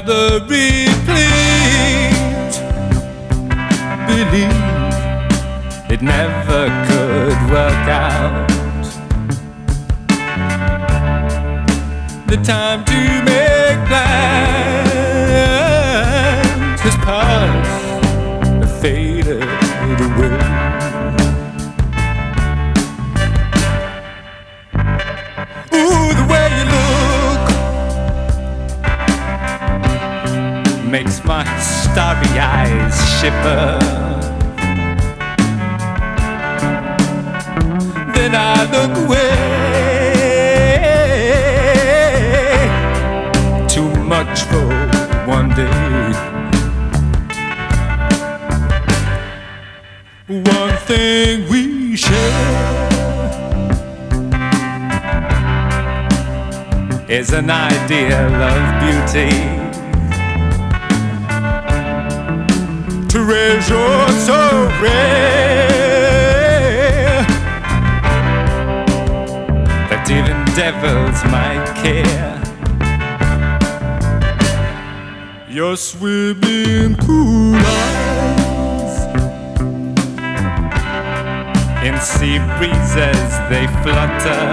Brother, please believe it never could work out. The time to make plans has passed, faded away. Ooh, the way you look makes my starry eyes shiver. Then I look away. Too much for one day. One thing we share is an ideal of beauty, treasure so rare that even devils might care. Your swimming pool eyes in sea breezes they flutter.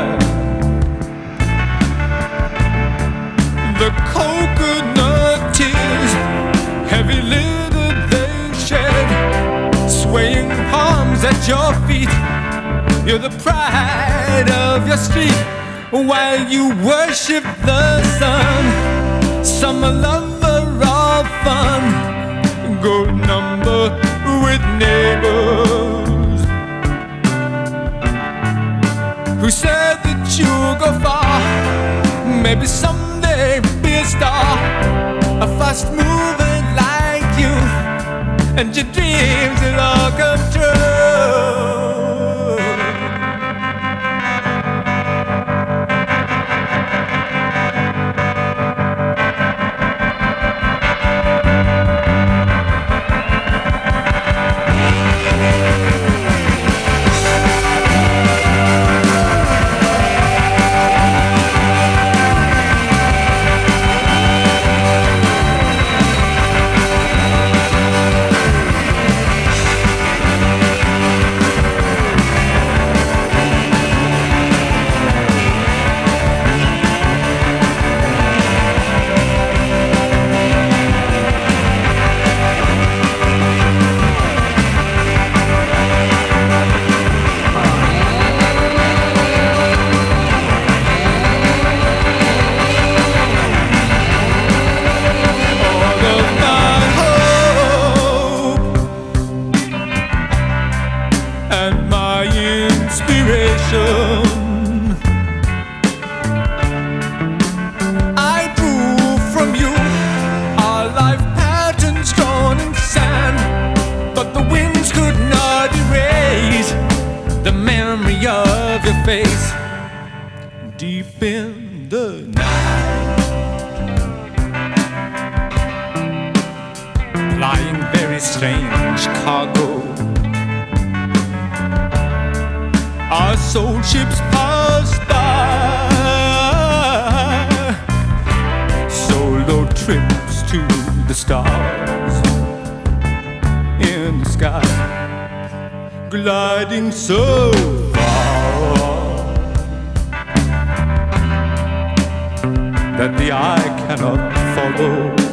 The coconut tears, heavy lidded they shed, swaying palms at your feet. You're the pride of your street while you worship the sun. Summer lover of fun, good number with neighbors who said that you'll go far, maybe someday be a star, a fast mover like you, and your dreams will all come true. And my inspiration, I drew from you our life patterns drawn in sand, but the winds could not erase the memory of your face. Deep in the night, flying very strange cargo, our soul ships pass by, solo trips to the stars in the sky, gliding so far that the eye cannot follow.